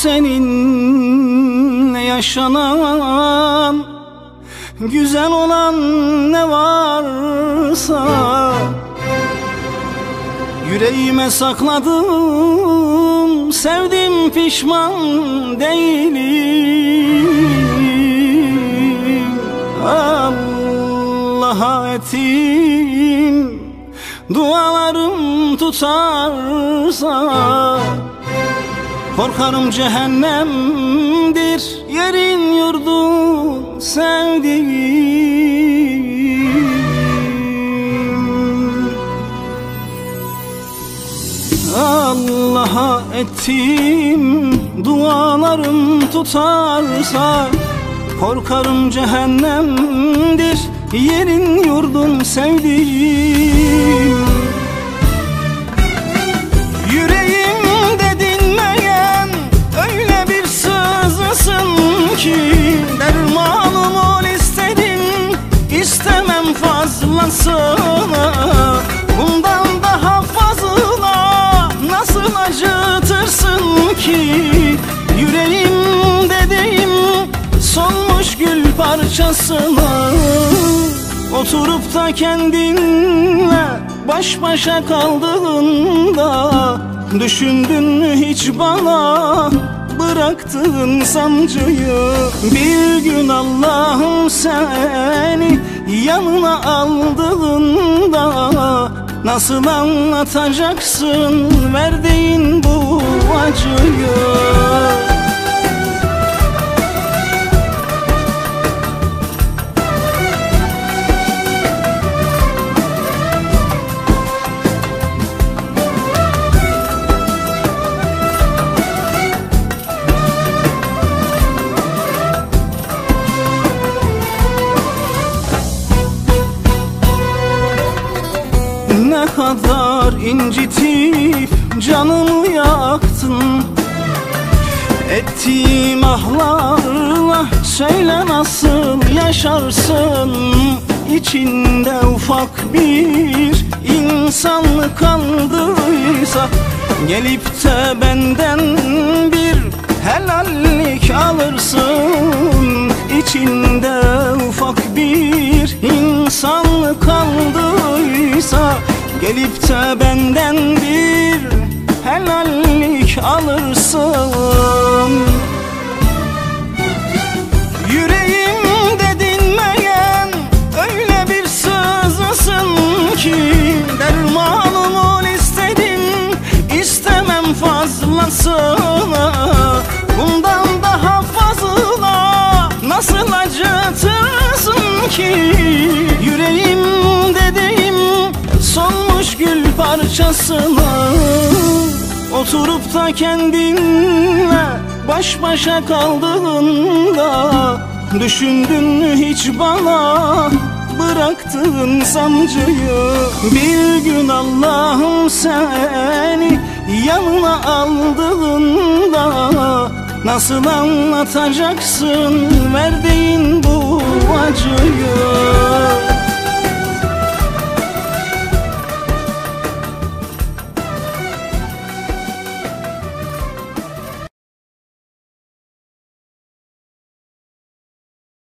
seninle yaşanan, güzel olan ne varsa yüreğime sakladım, sevdim pişman değilim. Allah'a ettiğim dualarım tutarsa, korkarım cehennemdir yerin yurdun sevdiğim. Allah'a ettiğim dualarım tutarsa, korkarım cehennemdir yerin yurdun sevdiğim. Yüreğimde dinmeyen öyle bir sızısın ki, dermanım ol istedim, istemem fazlasını. Bundan daha fazla nasıl acıtırsın ki? Yüreğim dediğim solmuş gül parçasını, oturup da kendinle baş başa kaldığında, düşündün mü hiç bana bıraktığın sancıyı? Bir gün Allah'ım seni yanına aldığında, nasıl anlatacaksın verdiğin bu acıyı? Ne kadar incitip canımı yaktın, ettiğim ahlarla söyle nasıl yaşarsın? İçinde ufak bir insanlık kaldıysa, gelip de benden bir helallik alırsın. İçinde ufak bir insanlık kaldıysa, gelip de benden bir helallik alırsın. Yüreğimde dinmeyen öyle bir sızısın ki, dermanım ol istedim, istemem fazlasını. Bundan daha fazla nasıl acıtırsın ki? Yüreğim dediğim solmuş gül parçasını, oturup da kendinle baş başa kaldığında, düşündün mü hiç bana bıraktığın sancıyı? Bir gün Allah'ım seni yanına aldığında, nasıl anlatacaksın verdiğin